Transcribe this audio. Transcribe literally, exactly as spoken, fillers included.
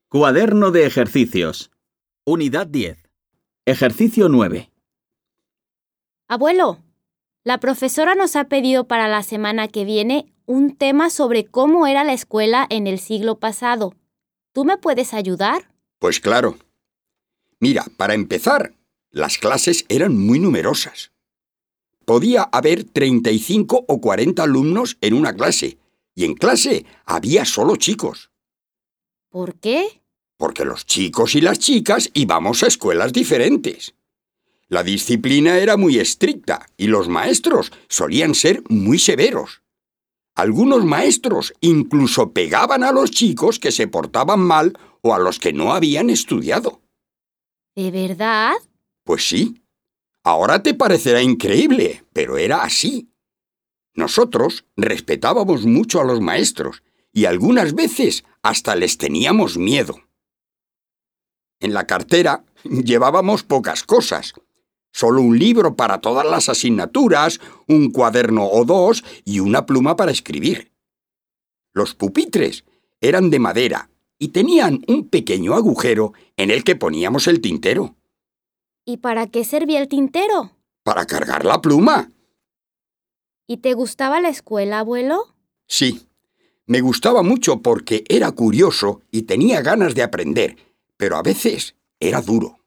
Cuaderno de ejercicios. Unidad diez. Ejercicio nueve. Abuelo, la profesora nos ha pedido para la semana que viene un tema sobre cómo era la escuela en el siglo pasado. ¿Tú me puedes ayudar? Pues claro. Mira, para empezar, las clases eran muy numerosas. Podía haber treinta y cinco o cuarenta alumnos en una clase, y en clase había solo chicos. ¿Por qué? Porque los chicos y las chicas íbamos a escuelas diferentes. La disciplina era muy estricta y los maestros solían ser muy severos. Algunos maestros incluso pegaban a los chicos que se portaban mal o a los que no habían estudiado. ¿De verdad? Pues sí. Ahora te parecerá increíble, pero era así. Nosotros respetábamos mucho a los maestros y algunas veces hasta les teníamos miedo. En la cartera llevábamos pocas cosas. Solo un libro para todas las asignaturas, un cuaderno o dos y una pluma para escribir. Los pupitres eran de madera y tenían un pequeño agujero en el que poníamos el tintero. ¿Y para qué servía el tintero? Para cargar la pluma. ¿Y te gustaba la escuela, abuelo? Sí, me gustaba mucho porque era curioso y tenía ganas de aprender, pero a veces era duro.